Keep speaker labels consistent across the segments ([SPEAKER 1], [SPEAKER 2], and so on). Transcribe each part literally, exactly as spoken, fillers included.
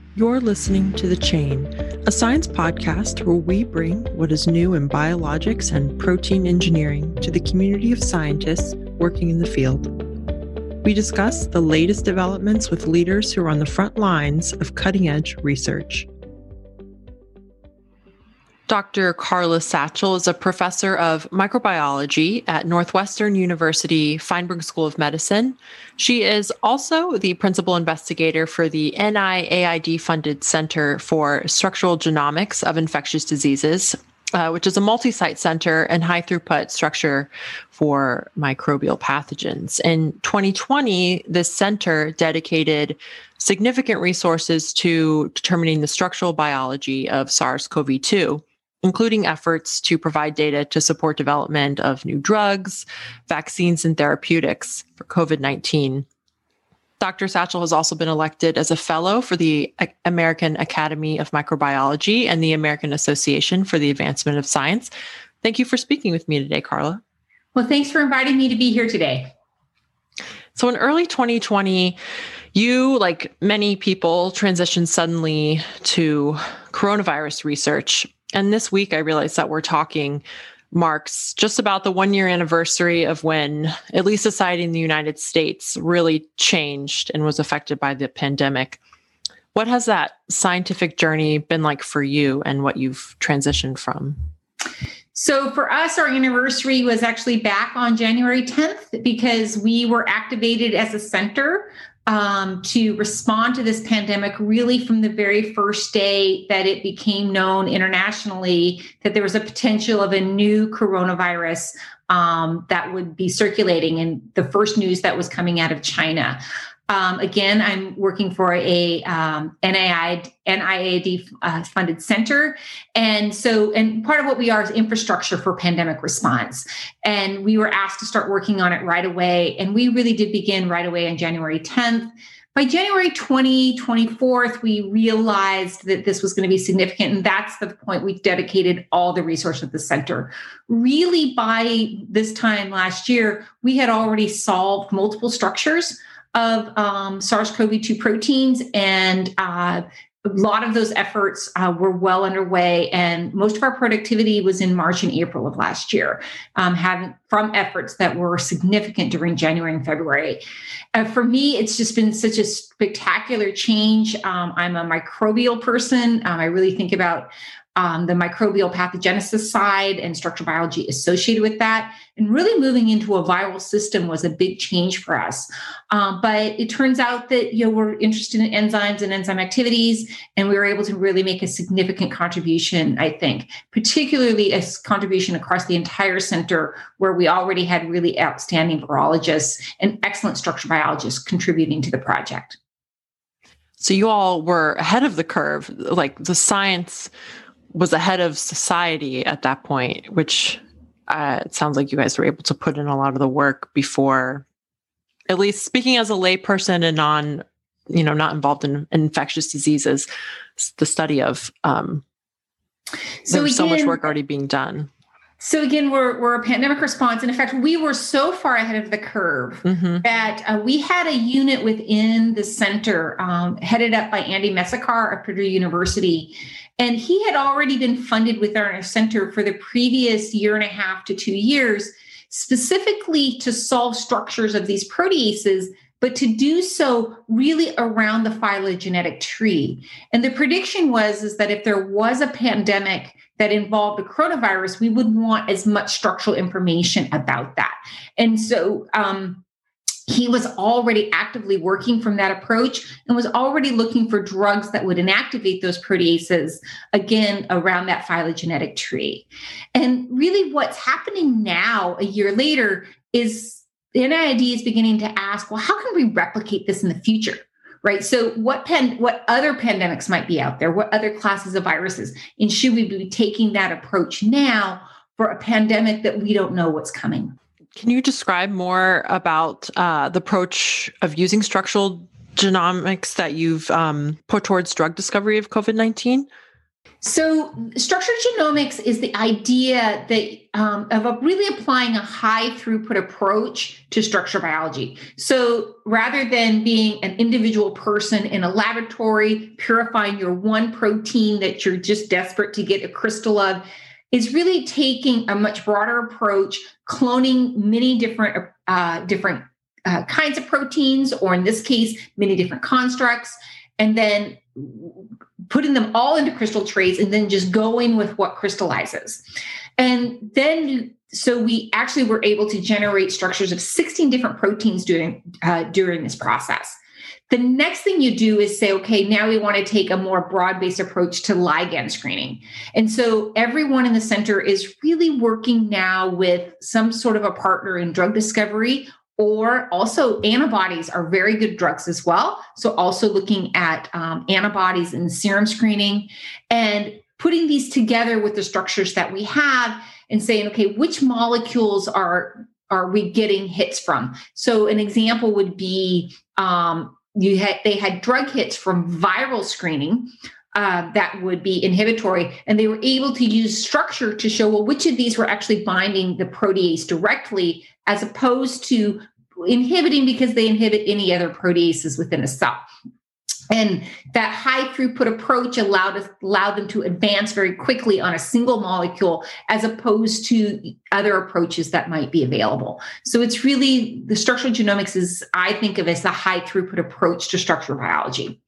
[SPEAKER 1] You're listening to The Chain, a science podcast where we bring what is new in biologics and protein engineering to the community of scientists working in the field. We discuss the latest developments with leaders who are on the front lines of cutting-edge research. Doctor Carla Satchell is a professor of microbiology at Northwestern University Feinberg School of Medicine. She is also the principal investigator for the N I A I D-funded Center for Structural Genomics of Infectious Diseases, uh, which is a multi-site center and high-throughput structure for microbial pathogens. In twenty twenty, this center dedicated significant resources to determining the structural biology of SARS-C o V two, including efforts to provide data to support development of new drugs, vaccines, and therapeutics for COVID nineteen. Doctor Satchell has also been elected as a fellow for the American Academy of Microbiology and the American Association for the Advancement of Science. Thank you for speaking with me today, Carla.
[SPEAKER 2] Well, thanks for inviting me to be here today.
[SPEAKER 1] So in early twenty twenty, you, like many people, transitioned suddenly to coronavirus research. And this week, I realized that we're talking marks just about the one-year anniversary of when, at least society in the United States, really changed and was affected by the pandemic. What has that scientific journey been like for you and what you've transitioned from?
[SPEAKER 2] So for us, our anniversary was actually back on January tenth because we were activated as a center Um, to respond to this pandemic really from the very first day that it became known internationally that there was a potential of a new coronavirus um, that would be circulating, and the first news that was coming out of China. Um, again, I'm working for a um, N I A D uh, funded center. And so, and part of what we are is infrastructure for pandemic response. And we were asked to start working on it right away. And we really did begin right away on January tenth. By January twentieth, twenty-fourth, we realized that this was going to be significant. And that's the point we dedicated all the resources of the center. Really, by this time last year, we had already solved multiple structures of um, SARS-C o V two proteins, and uh, a lot of those efforts uh, were well underway, and most of our productivity was in March and April of last year, um, having from efforts that were significant during January and February. Uh, for me, it's just been such a spectacular change. Um, I'm a microbial person. Um, I really think about Um, the microbial pathogenesis side and structural biology associated with that. And really moving into a viral system was a big change for us. Um, but it turns out that, you know, we're interested in enzymes and enzyme activities, and we were able to really make a significant contribution, I think, particularly a contribution across the entire center where we already had really outstanding virologists and excellent structural biologists contributing to the project.
[SPEAKER 1] So you all were ahead of the curve, like the science was ahead of society at that point, which uh, it sounds like you guys were able to put in a lot of the work before, at least speaking as a layperson and non, you know, not involved in infectious diseases, the study of, um, so there's again, so much work already being done.
[SPEAKER 2] So again, we're, we're a pandemic response. And in fact, we were so far ahead of the curve mm-hmm. that uh, we had a unit within the center um, headed up by Andy Messakar of Purdue University. And he had already been funded with our center for the previous year and a half to two years, specifically to solve structures of these proteases, but to do so really around the phylogenetic tree. And the prediction was is that if there was a pandemic that involved a coronavirus, we would want as much structural information about that. And so um, he was already actively working from that approach and was already looking for drugs that would inactivate those proteases, again, around that phylogenetic tree. And really what's happening now, a year later, is the N I A D is beginning to ask, well, how can we replicate this in the future? Right. So what pan, what other pandemics might be out there? What other classes of viruses? And should we be taking that approach now for a pandemic that we don't know what's coming?
[SPEAKER 1] Can you describe more about uh, the approach of using structural genomics that you've um, put towards drug discovery of COVID nineteen?
[SPEAKER 2] So structured genomics is the idea that um, of a really applying a high throughput approach to structural biology. So rather than being an individual person in a laboratory purifying your one protein that you're just desperate to get a crystal of, is really taking a much broader approach, cloning many different uh, different uh, kinds of proteins, or in this case, many different constructs, and then putting them all into crystal trays and then just going with what crystallizes. And then, so we actually were able to generate structures of sixteen different proteins during, uh, during this process. The next thing you do is say, okay, now we want to take a more broad-based approach to ligand screening. And so everyone in the center is really working now with some sort of a partner in drug discovery, or also antibodies are very good drugs as well. So also looking at um, antibodies and serum screening and putting these together with the structures that we have and saying, okay, which molecules are, are we getting hits from? So an example would be um, you had they had drug hits from viral screening uh, that would be inhibitory, and they were able to use structure to show, well, which of these were actually binding the protease directly, as opposed to inhibiting because they inhibit any other proteases within a cell. And that high throughput approach allowed us, allowed them to advance very quickly on a single molecule, as opposed to other approaches that might be available. So it's really, the structural genomics is, I think of as the high throughput approach to structural biology.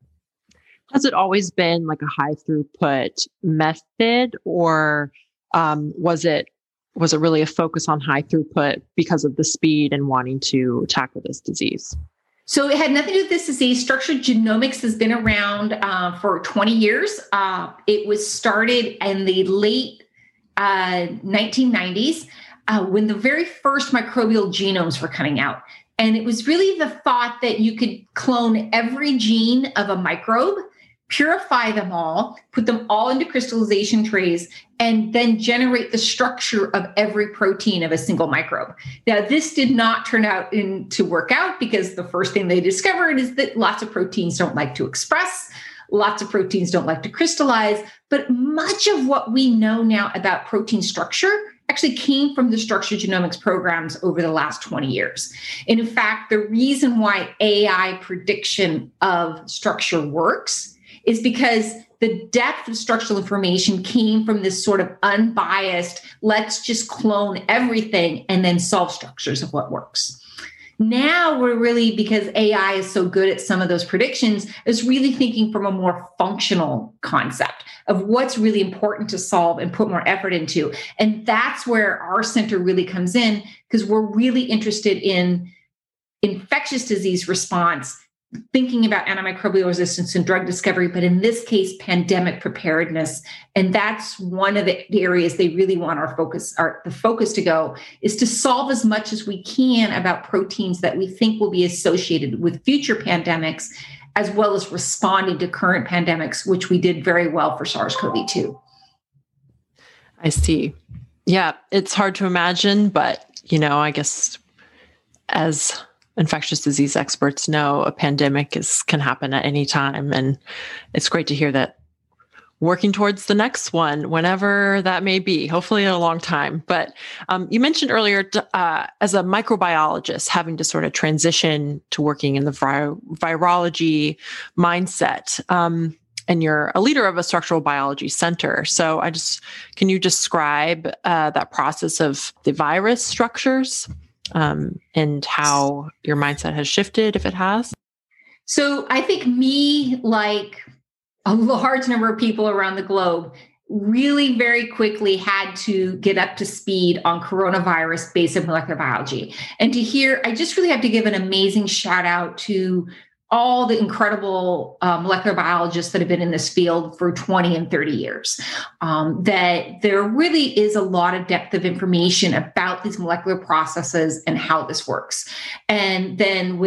[SPEAKER 1] Has it always been like a high throughput method, or um, was it was it really a focus on high throughput because of the speed and wanting to tackle this disease?
[SPEAKER 2] So it had nothing to do with this disease. Structured genomics has been around uh, for twenty years. Uh, it was started in the late uh, nineteen nineties uh, when the very first microbial genomes were coming out. And it was really the thought that you could clone every gene of a microbe, purify them all, put them all into crystallization trays, and then generate the structure of every protein of a single microbe. Now, this did not turn out in, to work out, because the first thing they discovered is that lots of proteins don't like to express, lots of proteins don't like to crystallize, but much of what we know now about protein structure actually came from the structured genomics programs over the last twenty years. And in fact, the reason why A I prediction of structure works is because the depth of structural information came from this sort of unbiased, let's just clone everything and then solve structures of what works. Now we're really, because A I is so good at some of those predictions, is really thinking from a more functional concept of what's really important to solve and put more effort into. And that's where our center really comes in, because we're really interested in infectious disease response, thinking about antimicrobial resistance and drug discovery, but in this case, pandemic preparedness. And that's one of the areas they really want our focus, our the focus to go, is to solve as much as we can about proteins that we think will be associated with future pandemics, as well as responding to current pandemics, which we did very well for SARS-C o V two.
[SPEAKER 1] I see. Yeah, it's hard to imagine, but, you know, I guess as infectious disease experts know, a pandemic is can happen at any time. And it's great to hear that working towards the next one, whenever that may be, hopefully in a long time. But um, you mentioned earlier, uh, as a microbiologist, having to sort of transition to working in the vir- virology mindset. Um, and you're a leader of a structural biology center. So I just, can you describe uh, that process of the virus structures? Um, and how your mindset has shifted, if it has?
[SPEAKER 2] So I think me, like a large number of people around the globe, really very quickly had to get up to speed on coronavirus basic molecular biology. And to hear, I just really have to give an amazing shout out to all the incredible uh, molecular biologists that have been in this field for twenty and thirty years, um, that there really is a lot of depth of information about these molecular processes and how this works. And then when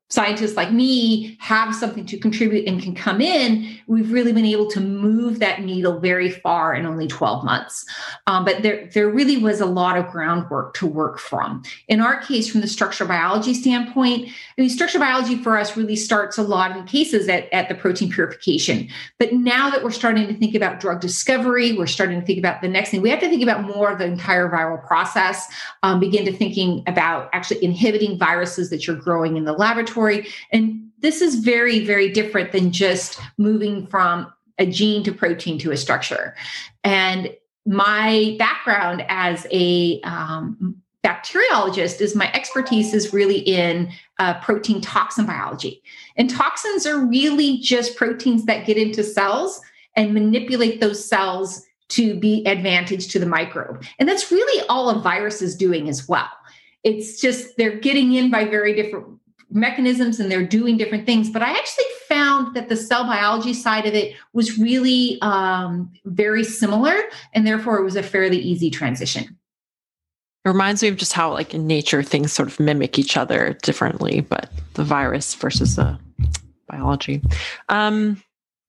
[SPEAKER 2] scientists like me have something to contribute and can come in, we've really been able to move that needle very far in only twelve months. Um, but there, there really was a lot of groundwork to work from. In our case, from the structural biology standpoint, I mean, structural biology for us really starts a lot in cases at, at the protein purification. But now that we're starting to think about drug discovery, we're starting to think about the next thing. We have to think about more of the entire viral process, um, begin to thinking about actually inhibiting viruses that you're growing in the laboratory. And this is very, very different than just moving from a gene to protein to a structure. And my background as a um, bacteriologist is my expertise is really in uh, protein toxin biology. And toxins are really just proteins that get into cells and manipulate those cells to be advantage to the microbe. And that's really all a virus is doing as well. It's just they're getting in by very different mechanisms and they're doing different things. But I actually found that the cell biology side of it was really um, very similar, and therefore it was a fairly easy transition.
[SPEAKER 1] It reminds me of just how, like in nature, things sort of mimic each other differently, but the virus versus the biology. Um,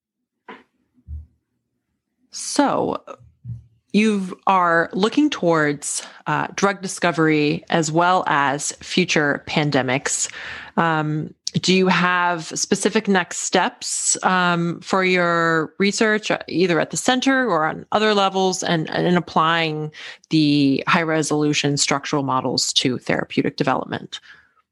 [SPEAKER 1] so you are looking towards uh, drug discovery as well as future pandemics. Um, do you have specific next steps um, for your research, either at the center or on other levels, and, and in applying the high-resolution structural models to therapeutic development?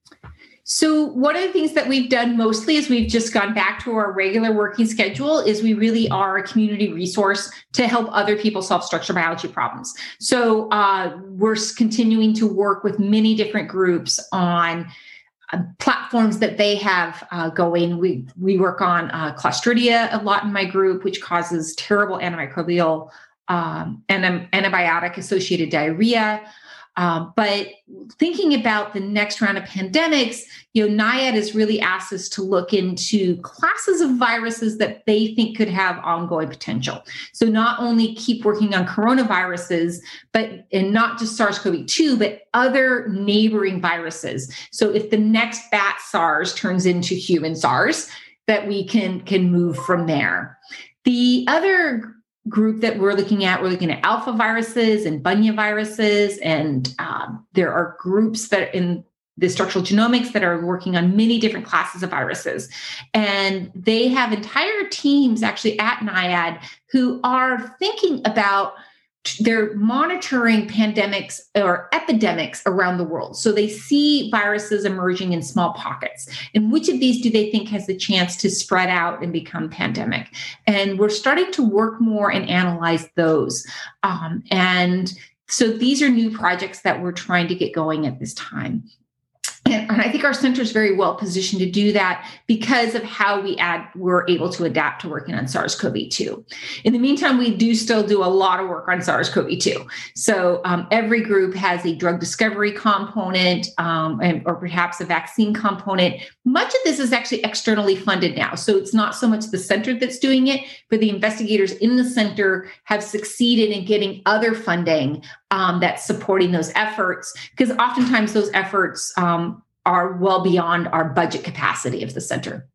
[SPEAKER 2] So one of the things that we've done mostly is we've just gone back to our regular working schedule is we really are a community resource to help other people solve structural biology problems. So uh, we're continuing to work with many different groups on uh, platforms that they have uh, going. We, we work on uh, Clostridia a lot in my group, which causes terrible antimicrobial um, and antibiotic-associated diarrhea. Um, but thinking about the next round of pandemics, you know, NIAID has really asked us to look into classes of viruses that they think could have ongoing potential. So not only keep working on coronaviruses, but and not just SARS-C o V two, but other neighboring viruses. So if the next bat SARS turns into human SARS, that we can can move from there. The other group that we're looking at, we're looking at alpha viruses and bunya viruses, and um, there are groups that in the structural genomics that are working on many different classes of viruses. And they have entire teams actually at NIAID who are thinking about they're monitoring pandemics or epidemics around the world. So they see viruses emerging in small pockets. And which of these do they think has the chance to spread out and become pandemic? And we're starting to work more and analyze those. Um, and so these are new projects that we're trying to get going at this time. And I think our center is very well positioned to do that because of how we add, we're able to adapt to working on SARS-C o V two. In the meantime, we do still do a lot of work on SARS-C o V two. So um, every group has a drug discovery component um, and, or perhaps a vaccine component. Much of this is actually externally funded now. So it's not so much the center that's doing it, but the investigators in the center have succeeded in getting other funding um, that's supporting those efforts, because oftentimes those efforts um, are well beyond our budget capacity of the center.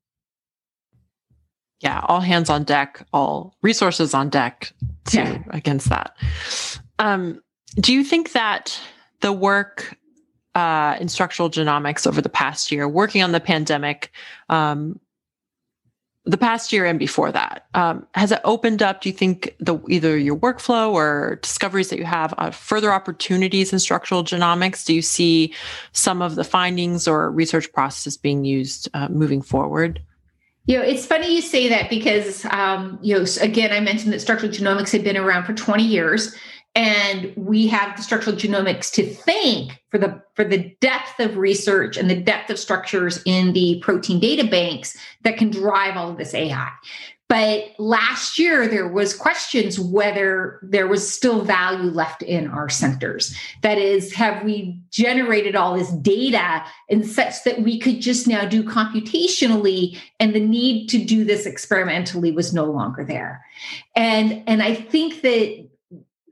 [SPEAKER 1] Yeah, all hands on deck, all resources on deck to, yeah. against that. Um, do you think that the work uh, in structural genomics over the past year, working on the pandemic, um, the past year and before that, um, has it opened up, do you think, the either your workflow or discoveries that you have, uh, further opportunities in structural genomics? Do you see some of the findings or research processes being used uh, moving forward?
[SPEAKER 2] You know, it's funny you say that because, um, you know, again, I mentioned that structural genomics had been around for twenty years. And we have the structural genomics to thank for the for the depth of research and the depth of structures in the protein data banks that can drive all of this A I. But last year, there was questions whether there was still value left in our centers. That is, have we generated all this data in such that we could just now do computationally, and the need to do this experimentally was no longer there. And, and I think that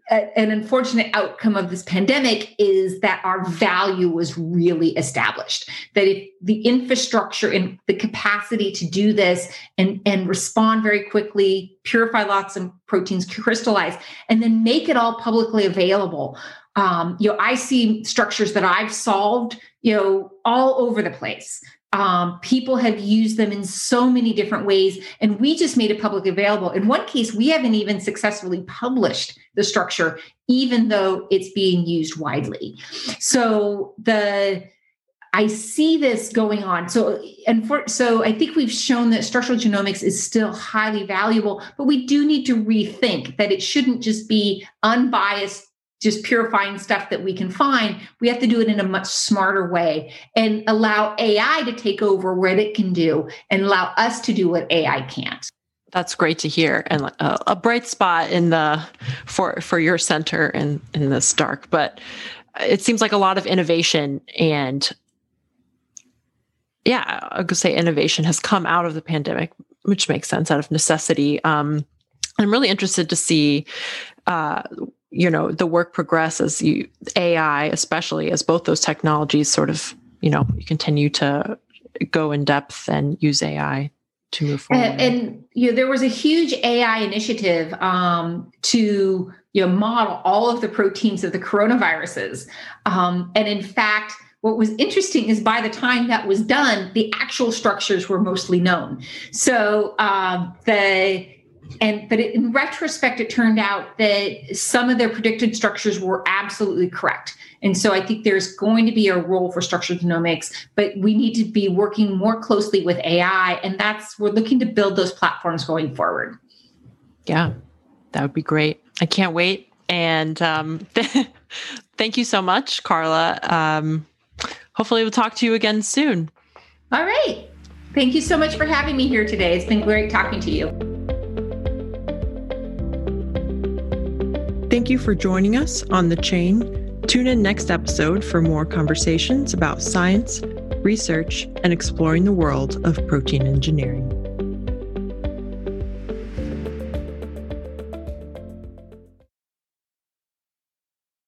[SPEAKER 2] an unfortunate outcome of this pandemic is that our value was really established. That if the infrastructure and the capacity to do this and, and respond very quickly, purify lots of proteins, crystallize, and then make it all publicly available. Um, you know, I see structures that I've solved, you know, all over the place. Um, people have used them in so many different ways, and we just made it publicly available. In one case, we haven't even successfully published the structure, even though it's being used widely. So the I see this going on. So, and for, so I think we've shown that structural genomics is still highly valuable, but we do need to rethink that it shouldn't just be unbiased, just purifying stuff that we can find. We have to do it in a much smarter way and allow A I to take over what it can do and allow us to do what A I can't.
[SPEAKER 1] That's great to hear, and a, a bright spot in the for for your center in in this dark. But it seems like a lot of innovation and yeah, I could say innovation has come out of the pandemic, which makes sense, out of necessity. Um, I'm really interested to see. Uh, you know, the work progresses, you, A I, especially as both those technologies sort of, you know, you continue to go in depth and use A I to move forward.
[SPEAKER 2] And, and you know, there was a huge A I initiative um, to, you know, model all of the proteins of the coronaviruses. Um, and in fact, what was interesting is by the time that was done, the actual structures were mostly known. So um, the And but it, in retrospect, it turned out that some of their predicted structures were absolutely correct. And so I think there's going to be a role for structural genomics, but we need to be working more closely with A I. And that's, we're looking to build those platforms going forward.
[SPEAKER 1] Yeah, that would be great. I can't wait. And um, thank you so much, Carla. Um, hopefully we'll talk to you again soon.
[SPEAKER 2] All right. Thank you so much for having me here today. It's been great talking to you.
[SPEAKER 1] Thank you for joining us on The Chain. Tune in next episode for more conversations about science, research, and exploring the world of protein engineering.